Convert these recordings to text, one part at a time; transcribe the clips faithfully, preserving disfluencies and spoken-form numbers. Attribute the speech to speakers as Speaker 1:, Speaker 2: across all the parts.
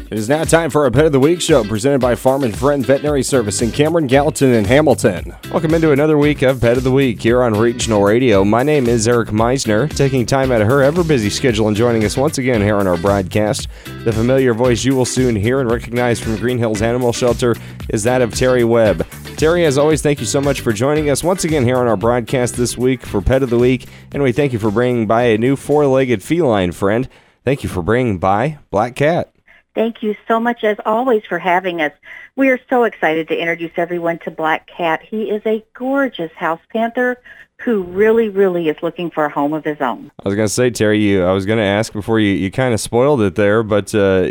Speaker 1: It is now time for our Pet of the Week show presented by Farm and Friend Veterinary Service in Cameron, Gallatin, and Hamilton. Welcome into another week of Pet of the Week here on Regional Radio. My name is Eric Meisner, taking time out of her ever-busy schedule and joining us once again here on our broadcast. The familiar voice you will soon hear and recognize from Green Hills Animal Shelter is that of Terry Webb. Terry, as always, thank you so much for joining us once again here on our broadcast this week for Pet of the Week, and we thank you for bringing by a new four-legged feline friend. Thank you for bringing by Black Cat.
Speaker 2: Thank you so much, as always, for having us. We are so excited to introduce everyone to Black Cat. He is a gorgeous house panther who really, really is looking for a home of his own.
Speaker 1: I was going to say, Terry, you, I was going to ask before you, you kind of spoiled it there, but uh,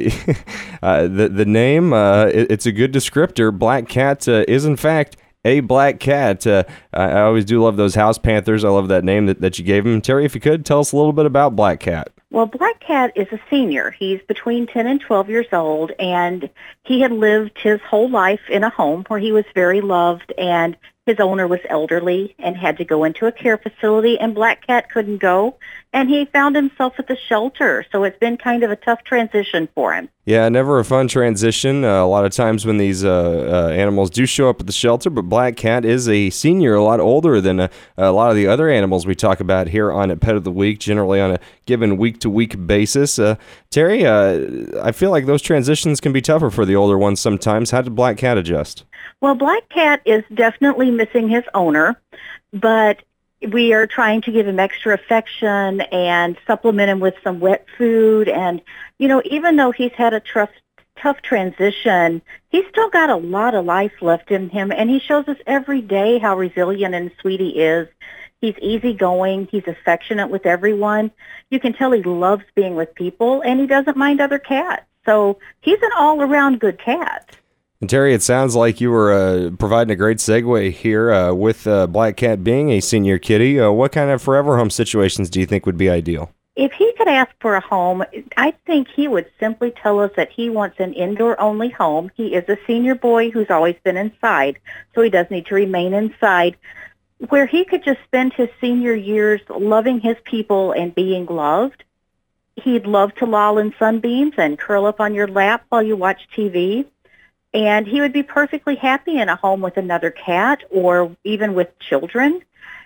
Speaker 1: uh, the, the name, uh, it, it's a good descriptor. Black Cat uh, is, in fact, a black cat. Uh, I always do love those house panthers. I love that name that, that you gave him. Terry, if you could, tell us a little bit about Black Cat.
Speaker 2: Well, Black Cat is a senior. He's between ten and twelve years old, and he had lived his whole life in a home where he was very loved, and his owner was elderly and had to go into a care facility, and Black Cat couldn't go, and he found himself at the shelter. So it's been kind of a tough transition for him.
Speaker 1: Yeah, never a fun transition. Uh, a lot of times when these uh, uh, animals do show up at the shelter, but Black Cat is a senior, a lot older than a, a lot of the other animals we talk about here on Pet of the Week, generally on a given week-to-week basis. Uh, Terry, uh, I feel like those transitions can be tougher for the older ones sometimes. How did Black Cat adjust?
Speaker 2: Well, Black Cat is definitely missing his owner, but we are trying to give him extra affection and supplement him with some wet food. And, you know, even though he's had a tough, tough transition, he's still got a lot of life left in him, and he shows us every day how resilient and sweet he is. He's easygoing. He's affectionate with everyone. You can tell he loves being with people, and he doesn't mind other cats. So he's an all-around good cat.
Speaker 1: And Terry, it sounds like you were uh, providing a great segue here uh, with uh, Black Cat being a senior kitty. Uh, what kind of forever home situations do you think would be ideal?
Speaker 2: If he could ask for a home, I think he would simply tell us that he wants an indoor-only home. He is a senior boy who's always been inside, so he does need to remain inside, where he could just spend his senior years loving his people and being loved. He'd love to loll in sunbeams and curl up on your lap while you watch T V. And he would be perfectly happy in a home with another cat or even with children.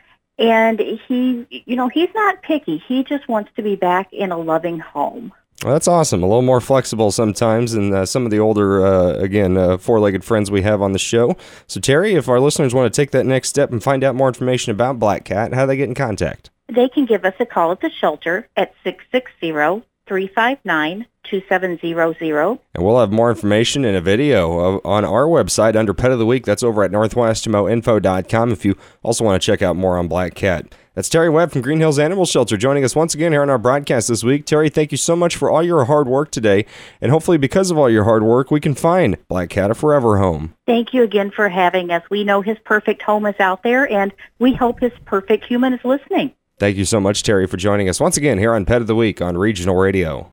Speaker 2: And he, you know, he's not picky. He just wants to be back in a loving home.
Speaker 1: Well, that's awesome. A little more flexible sometimes than uh, some of the older, uh, again, uh, four-legged friends we have on the show. So, Terry, if our listeners want to take that next step and find out more information about Black Cat, how do they get in contact?
Speaker 2: They can give us a call at the shelter at six six zero, three five nine, two seven zero zero.
Speaker 1: And we'll have more information in a video on our website under Pet of the Week. That's over at northwest mo info dot com if you also want to check out more on Black Cat. That's Terry Webb from Green Hills Animal Shelter joining us once again here on our broadcast this week. Terry, thank you so much for all your hard work today. And hopefully because of all your hard work, we can find Black Cat a forever home.
Speaker 2: Thank you again for having us. We know his perfect home is out there, and we hope his perfect human is listening.
Speaker 1: Thank you so much, Terry, for joining us once again here on Pet of the Week on Regional Radio.